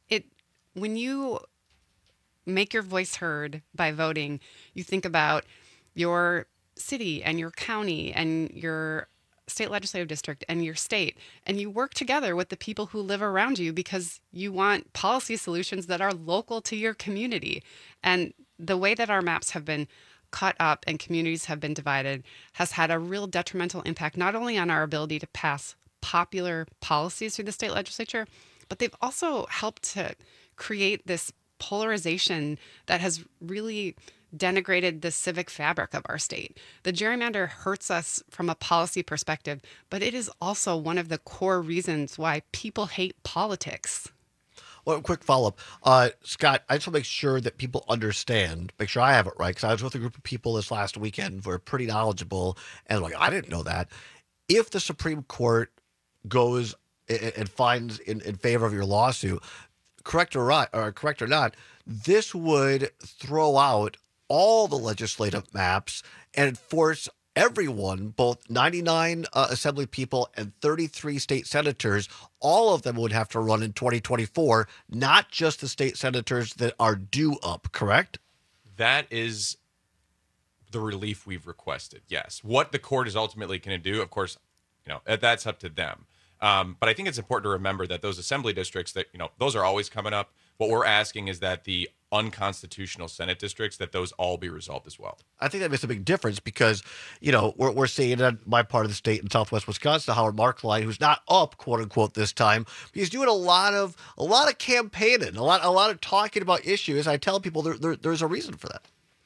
Speaker 18: When you make your voice heard by voting, you think about your city and your county and your state legislative district and your state, and you work together with the people who live around you because you want policy solutions that are local to your community. And the way that our maps have been cut up and communities have been divided has had a real detrimental impact, not only on our ability to pass popular policies through the state legislature, but they've also helped to create this polarization that has really denigrated the civic fabric of our state. The gerrymander hurts us from a policy perspective, but it is also one of the core reasons why people hate politics.
Speaker 17: Well, quick follow-up. Scott, I just want to make sure that people understand, make sure I have it right, because I was with a group of people this last weekend who are pretty knowledgeable, and like, I didn't know that. If the Supreme Court goes and finds in favor of your lawsuit, correct or not, this would throw out all the legislative maps and force everyone, both 99 assembly people and 33 state senators, all of them would have to run in 2024, not just the state senators that are due up, correct?
Speaker 19: That is the relief we've requested, yes. What the court is ultimately going to do, of course, that's up to them. But I think it's important to remember that those assembly districts that, those are always coming up. What we're asking is that the unconstitutional Senate districts, that those all be resolved as well.
Speaker 17: I think that makes a big difference because, we're seeing in my part of the state in Southwest Wisconsin, Howard Marklein, who's not up, quote unquote, this time. He's doing a lot of campaigning, a lot of talking about issues. I tell people there's a reason for that.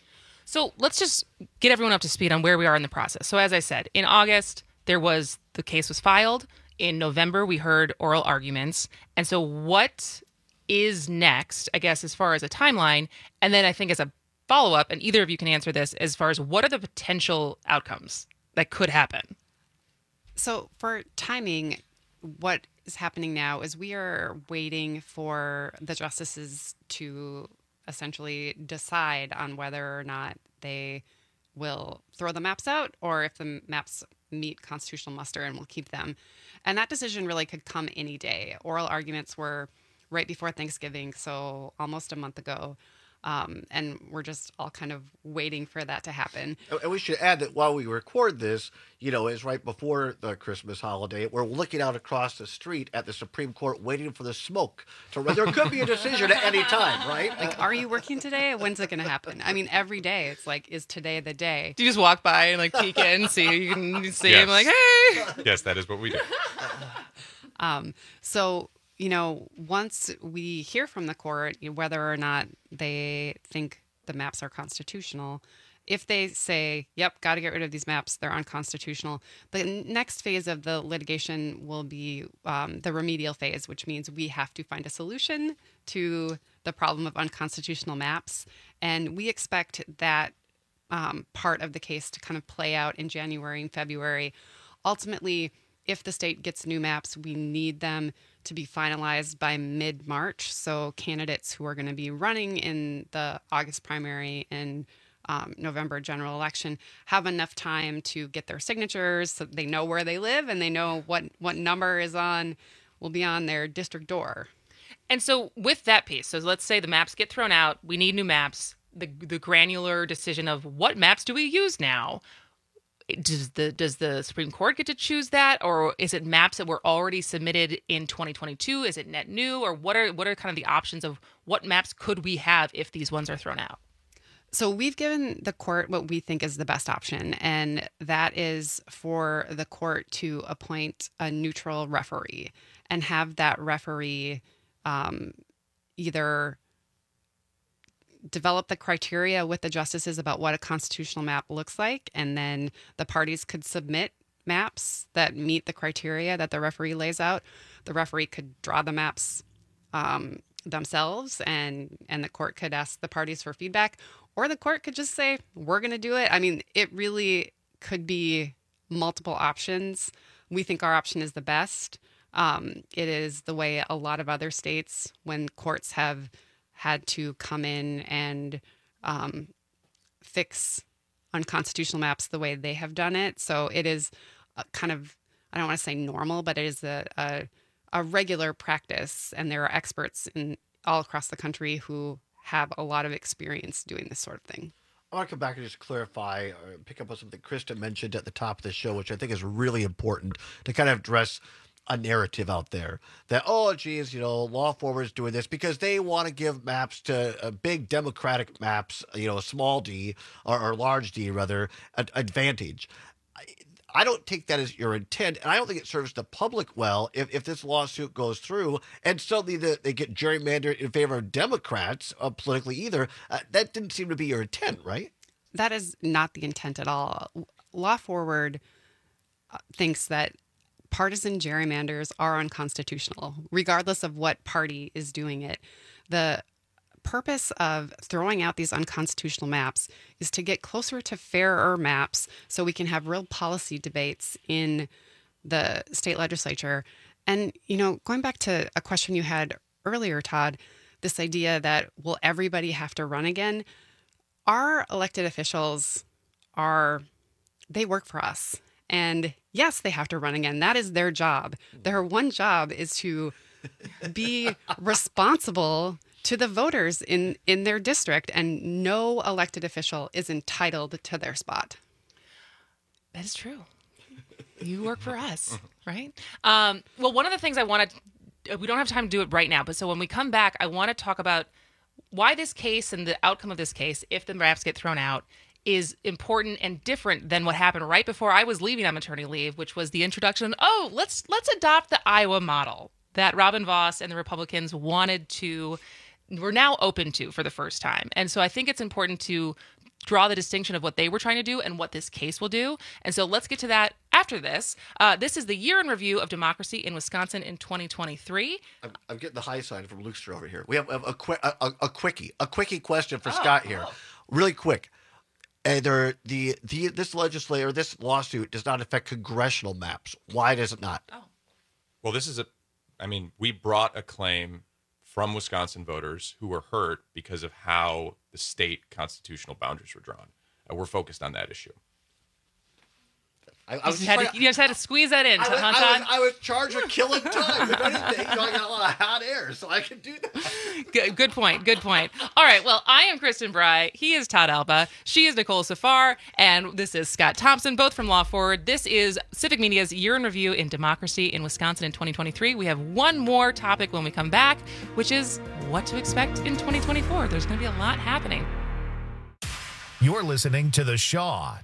Speaker 16: So let's just get everyone up to speed on where we are in the process. So as I said, in August, the case was filed. In November, we heard oral arguments. And so what is next, I guess, as far as a timeline? And then I think as a follow-up, and either of you can answer this, as far as what are the potential outcomes that could happen?
Speaker 18: So for timing, what is happening now is we are waiting for the justices to essentially decide on whether or not they will throw the maps out or if the maps meet constitutional muster and will keep them. And that decision really could come any day. Oral arguments were right before Thanksgiving, so almost a month ago. And we're just all kind of waiting for that to happen.
Speaker 17: And we should add that while we record this, is right before the Christmas holiday. We're looking out across the street at the Supreme Court waiting for the smoke to run. There could be a decision at any time, right?
Speaker 18: Like, are you working today? When's it going to happen? I mean, every day it's like, is today the day?
Speaker 16: Do you just walk by and peek in, see you can see him like, hey?
Speaker 19: Yes, that is what we do.
Speaker 18: So, once we hear from the court whether or not they think the maps are constitutional, if they say, yep, got to get rid of these maps, they're unconstitutional, the next phase of the litigation will be the remedial phase, which means we have to find a solution to the problem of unconstitutional maps. And we expect that part of the case to kind of play out in January and February. Ultimately, if the state gets new maps, we need them to be finalized by mid-March. So candidates who are going to be running in the August primary and November general election have enough time to get their signatures so they know where they live and they know what number will be on their district door.
Speaker 16: And so with that piece, so let's say the maps get thrown out, we need new maps, the granular decision of what maps do we use now? Does the Supreme Court get to choose that, or is it maps that were already submitted in 2022? Is it net new, or what are kind of the options of what maps could we have if these ones are thrown out?
Speaker 18: So we've given the court what we think is the best option, and that is for the court to appoint a neutral referee and have that referee either develop the criteria with the justices about what a constitutional map looks like, and then the parties could submit maps that meet the criteria that the referee lays out. The referee could draw the maps themselves, and the court could ask the parties for feedback, or the court could just say, we're going to do it. I mean, it really could be multiple options. We think our option is the best. It is the way a lot of other states, when courts have had to come in and fix unconstitutional maps, the way they have done it. So it is kind of, I don't want to say normal, but it is a regular practice. And there are experts all across the country who have a lot of experience doing this sort of thing.
Speaker 17: I want to come back and just clarify or pick up on something Krista mentioned at the top of the show, which I think is really important to kind of address a narrative out there that, oh, geez, Law Forward is doing this because they want to give maps to big Democratic maps, small d or large d rather, advantage. I don't take that as your intent, and I don't think it serves the public well if this lawsuit goes through and suddenly they get gerrymandered in favor of Democrats politically either. That didn't seem to be your intent, right?
Speaker 18: That is not the intent at all. Law Forward thinks that partisan gerrymanders are unconstitutional, regardless of what party is doing it. The purpose of throwing out these unconstitutional maps is to get closer to fairer maps so we can have real policy debates in the state legislature. And, going back to a question you had earlier, Todd, this idea that will everybody have to run again? Our elected officials they work for us. And yes, they have to run again. That is their job. Their one job is to be responsible to the voters in their district, and no elected official is entitled to their spot.
Speaker 16: That is true. You work for us, right? Well, one of the things we don't have time to do it right now, but so when we come back, I want to talk about why this case and the outcome of this case, if the maps get thrown out, is important and different than what happened right before I was leaving on maternity leave, which was the introduction, let's adopt the Iowa model that Robin Vos and the Republicans were now open to for the first time. And so I think it's important to draw the distinction of what they were trying to do and what this case will do. And so let's get to that after this. This is the year in review of democracy in Wisconsin in 2023.
Speaker 17: I'm getting the high sign from Lukester over here. We have a quickie question for Scott here. Really quick. And this lawsuit does not affect congressional maps. Why does it not?
Speaker 19: Well, we brought a claim from Wisconsin voters who were hurt because of how the state constitutional boundaries were drawn. We're focused on that issue.
Speaker 16: You just had to squeeze that in,
Speaker 17: I was charged with killing time. If anything, I got a lot of hot air, so I can do that.
Speaker 16: Good point. All right, well, I am Kristen Bry. He is Todd Alba. She is Nicole Safar. And this is Scott Thompson, both from Law Forward. This is Civic Media's Year in Review in Democracy in Wisconsin in 2023. We have one more topic when we come back, which is what to expect in 2024. There's going to be a lot happening.
Speaker 1: You're listening to The Shaw,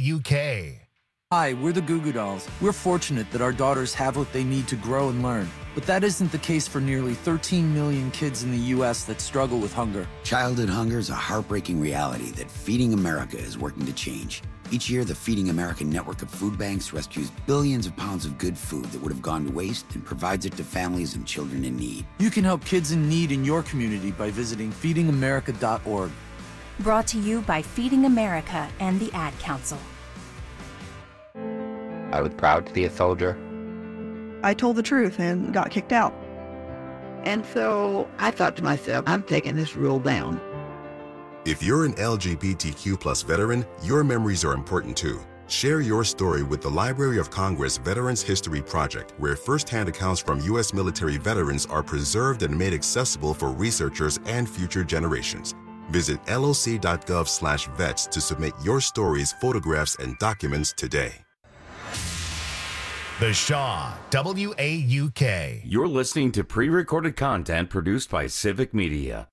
Speaker 1: WAUK.
Speaker 2: Hi, we're the Goo Goo Dolls. We're fortunate that our daughters have what they need to grow and learn. But that isn't the case for nearly 13 million kids in the U.S. that struggle with hunger.
Speaker 4: Childhood hunger is a heartbreaking reality that Feeding America is working to change. Each year, the Feeding America network of food banks rescues billions of pounds of good food that would have gone to waste and provides it to families and children in need.
Speaker 2: You can help kids in need in your community by visiting feedingamerica.org.
Speaker 5: Brought to you by Feeding America and the Ad Council.
Speaker 13: I was proud to be a soldier.
Speaker 25: I told the truth and got kicked out.
Speaker 13: And so I thought to myself, I'm taking this rule down.
Speaker 26: If you're an LGBTQ+ veteran, your memories are important too. Share your story with the Library of Congress Veterans History Project, where firsthand accounts from U.S. military veterans are preserved and made accessible for researchers and future generations. Visit loc.gov/vets to submit your stories, photographs, and documents today.
Speaker 1: The Shaw, WAUK.
Speaker 14: You're listening to pre-recorded content produced by Civic Media.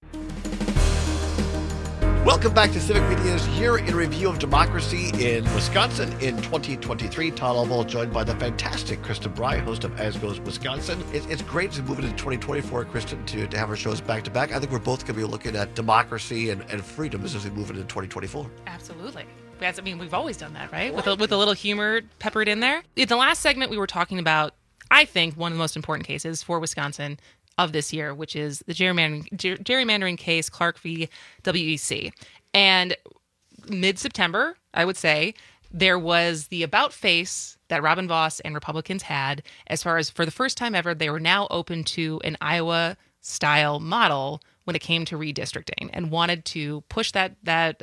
Speaker 17: Welcome back to Civic Media's Year in Review of Democracy in Wisconsin in 2023. Todd Albaugh joined by the fantastic Kristen Bry, host of As Goes Wisconsin. It's great to move into 2024, Kristen, to have our shows back to back. I think we're both going to be looking at democracy and freedom as we move into 2024.
Speaker 16: Absolutely. I mean, we've always done that, right? With a little humor peppered in there. In the last segment, we were talking about, I think, one of the most important cases for Wisconsin of this year, which is the gerrymandering case, Clark v. WEC. And mid-September, I would say, there was the about face that Robin Vos and Republicans had as far as, for the first time ever, they were now open to an Iowa-style model when it came to redistricting and wanted to push that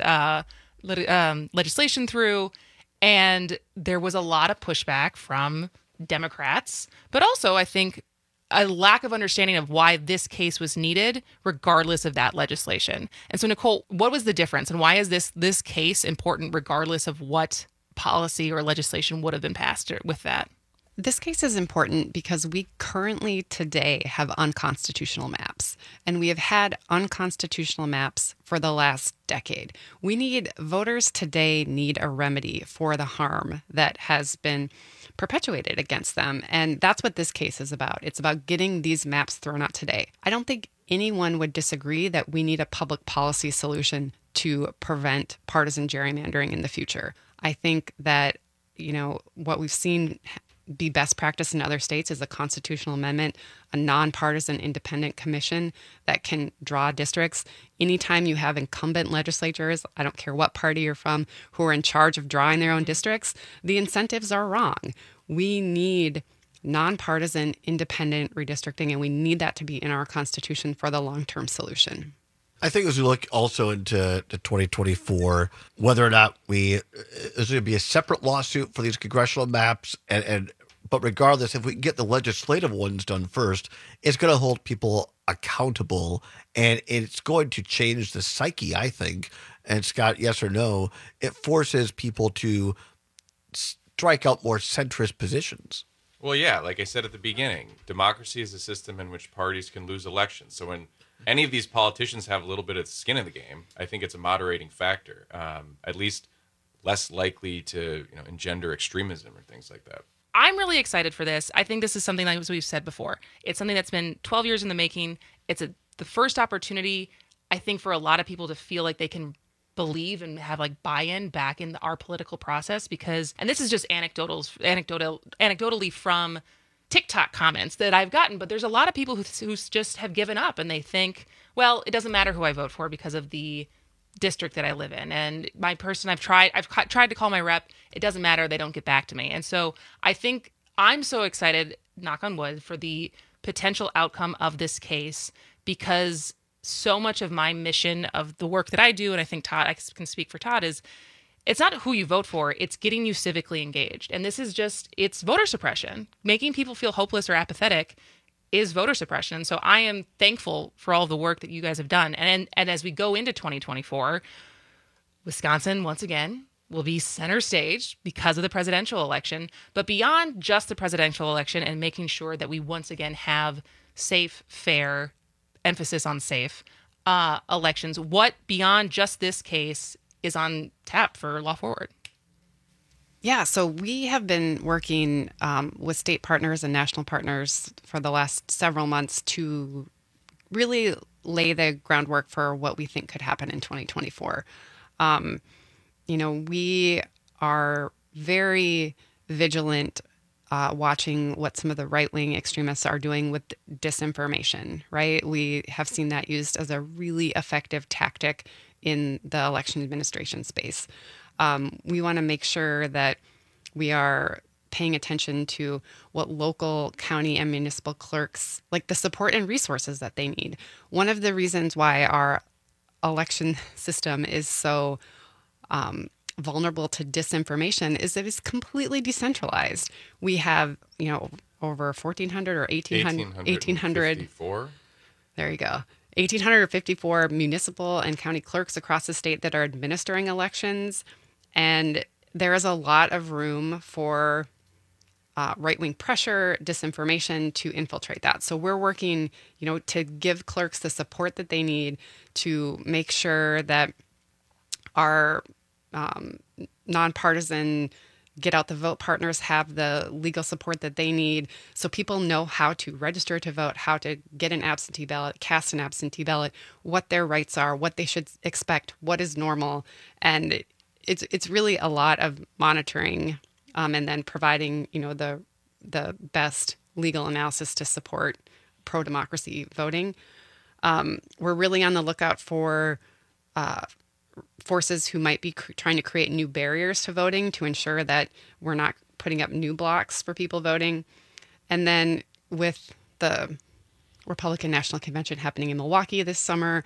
Speaker 16: legislation through. And there was a lot of pushback from Democrats, but also, I think, a lack of understanding of why this case was needed, regardless of that legislation. And so, Nicole, what was the difference, and why is this case important, regardless of what policy or legislation would have been passed with that?
Speaker 18: This case is important because we currently today have unconstitutional maps, and we have had unconstitutional maps for the last decade. Voters today need a remedy for the harm that has been perpetuated against them. And that's what this case is about. It's about getting these maps thrown out today. I don't think anyone would disagree that we need a public policy solution to prevent partisan gerrymandering in the future. I think that, what we've seen be best practice in other states is a constitutional amendment, a nonpartisan independent commission that can draw districts. Anytime you have incumbent legislatures, I don't care what party you're from, who are in charge of drawing their own districts, the incentives are wrong. We need nonpartisan independent redistricting, and we need that to be in our Constitution for the long-term solution.
Speaker 17: I think as we look also into 2024, whether or not there's going to be a separate lawsuit for these congressional maps, but regardless, if we get the legislative ones done first, it's going to hold people accountable, and it's going to change the psyche, I think. And Scott, yes or no, it forces people to strike out more centrist positions.
Speaker 19: Well, yeah, like I said at the beginning, democracy is a system in which parties can lose elections. So when any of these politicians have a little bit of skin in the game, I think it's a moderating factor, at least less likely to engender extremism or things like that.
Speaker 16: I'm really excited for this. I think this is something, like as we've said before, it's something that's been 12 years in the making. It's the first opportunity, I think, for a lot of people to feel like they can believe and have buy-in back in our political process, because, and this is just anecdotally from TikTok comments that I've gotten, but there's a lot of people who just have given up, and they think, well, it doesn't matter who I vote for because of the district that I live in. And my person, I've tried to call my rep. It doesn't matter. They don't get back to me. And so I think I'm so excited, knock on wood, for the potential outcome of this case, because so much of my mission of the work that I do, and I think Todd, I can speak for Todd, is it's not who you vote for, it's getting you civically engaged. And this is it's voter suppression. Making people feel hopeless or apathetic is voter suppression. So I am thankful for all the work that you guys have done. And as we go into 2024, Wisconsin, once again, will be center stage because of the presidential election. But beyond just the presidential election and making sure that we once again have safe, fair, emphasis on safe elections, what beyond just this case is on tap for Law Forward?
Speaker 18: Yeah, so we have been working with state partners and national partners for the last several months to really lay the groundwork for what we think could happen in 2024. We are very vigilant watching what some of the right-wing extremists are doing with disinformation, right? We have seen that used as a really effective tactic in the election administration space. We want to make sure that we are paying attention to what local, county, and municipal clerks, like the support and resources that they need. One of the reasons why our election system is so vulnerable to disinformation is that it's completely decentralized. We have, over 1,400 or 1,800. There you go. 1,854 municipal and county clerks across the state that are administering elections. And there is a lot of room for right-wing pressure, disinformation to infiltrate that. So we're working, to give clerks the support that they need to make sure that our nonpartisan get out the vote partners have the legal support that they need so people know how to register to vote, how to get an absentee ballot, cast an absentee ballot, what their rights are, what they should expect, what is normal. And it's really a lot of monitoring and then providing, the best legal analysis to support pro-democracy voting. We're really on the lookout for forces who might be trying to create new barriers to voting to ensure that we're not putting up new blocks for people voting. And then with the Republican National Convention happening in Milwaukee this summer,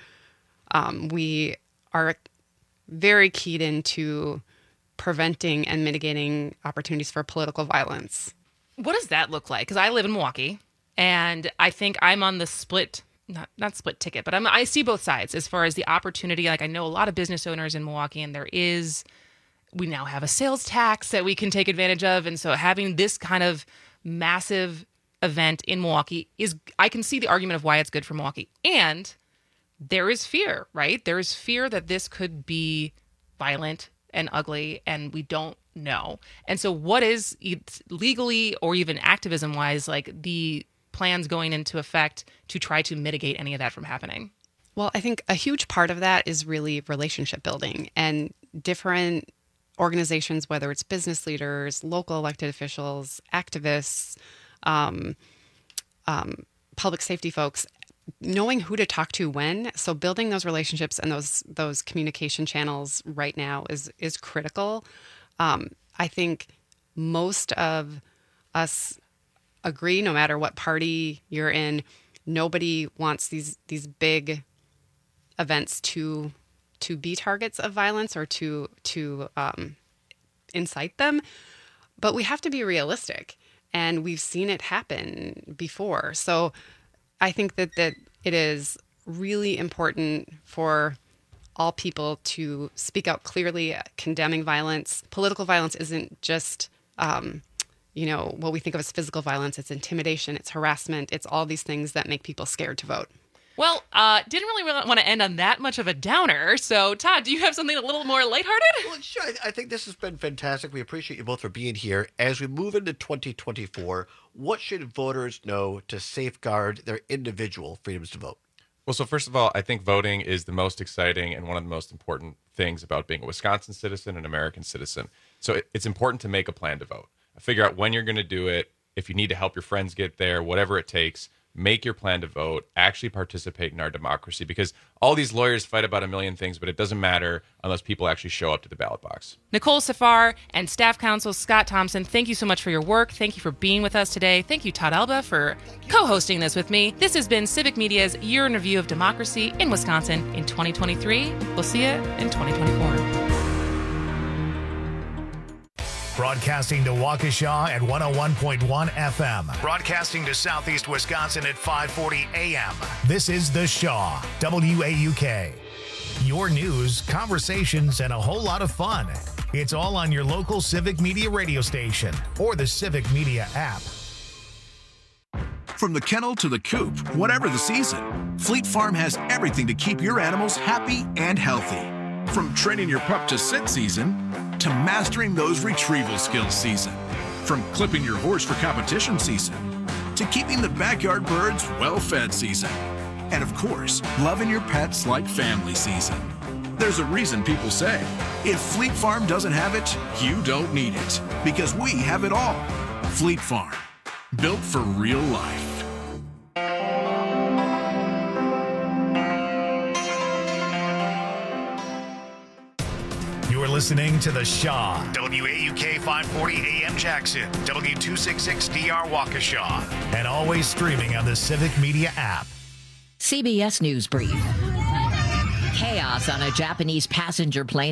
Speaker 18: we are very keyed into preventing and mitigating opportunities for political violence.
Speaker 16: What does that look like? Because I live in Milwaukee, and I think I'm on the split, not split ticket, but I see both sides as far as the opportunity. Like, I know a lot of business owners in Milwaukee, and we now have a sales tax that we can take advantage of. And so having this kind of massive event in Milwaukee I can see the argument of why it's good for Milwaukee. And there is fear, right? There is fear that this could be violent and ugly, and we don't know. And so what is legally or even activism-wise, like the plans going into effect to try to mitigate any of that from happening?
Speaker 18: Well, I think a huge part of that is really relationship building, and different organizations, whether it's business leaders, local elected officials, activists, public safety folks, knowing who to talk to when. So building those relationships and those communication channels right now is critical. I think most of us agree, no matter what party you're in, nobody wants these big events to be targets of violence or to incite them. But we have to be realistic, and we've seen it happen before. So I think that it is really important for all people to speak out clearly, condemning violence. Political violence isn't just, what we think of as physical violence. It's intimidation, it's harassment, it's all these things that make people scared to vote.
Speaker 16: Well, didn't really want to end on that much of a downer. So, Todd, do you have something a little more lighthearted?
Speaker 17: Well, sure. I think this has been fantastic. We appreciate you both for being here. As we move into 2024, what should voters know to safeguard their individual freedoms to vote?
Speaker 19: Well, so first of all, I think voting is the most exciting and one of the most important things about being a Wisconsin citizen and American citizen. So it's important to make a plan to vote. Figure out when you're going to do it. If you need to help your friends get there, whatever it takes, make your plan to vote, actually participate in our democracy, because all these lawyers fight about a million things, but it doesn't matter unless people actually show up to the ballot box.
Speaker 16: Nicole Safar and staff counsel Scott Thompson, thank you so much for your work. Thank you for being with us today. Thank you, Todd Alba, for co-hosting this with me. This has been Civic Media's Year in Review of Democracy in Wisconsin in 2023. We'll see you in 2024.
Speaker 1: Broadcasting to Waukesha at 101.1 FM. Broadcasting to Southeast Wisconsin at 540 AM. This is The Shaw, WAUK. Your news, conversations, and a whole lot of fun. It's all on your local Civic Media radio station or the Civic Media app.
Speaker 6: From the kennel to the coop, whatever the season, Fleet Farm has everything to keep your animals happy and healthy. From training your pup to sit season to mastering those retrieval skills season. From clipping your horse for competition season to keeping the backyard birds well-fed season. And of course, loving your pets like family season. There's a reason people say, if Fleet Farm doesn't have it, you don't need it. Because we have it all. Fleet Farm, built for real life.
Speaker 1: You're listening to The Shaw, WAUK 540 AM Jackson, W266DR Waukesha, and always streaming on the Civic Media app.
Speaker 3: CBS News Brief. Chaos on a Japanese passenger plane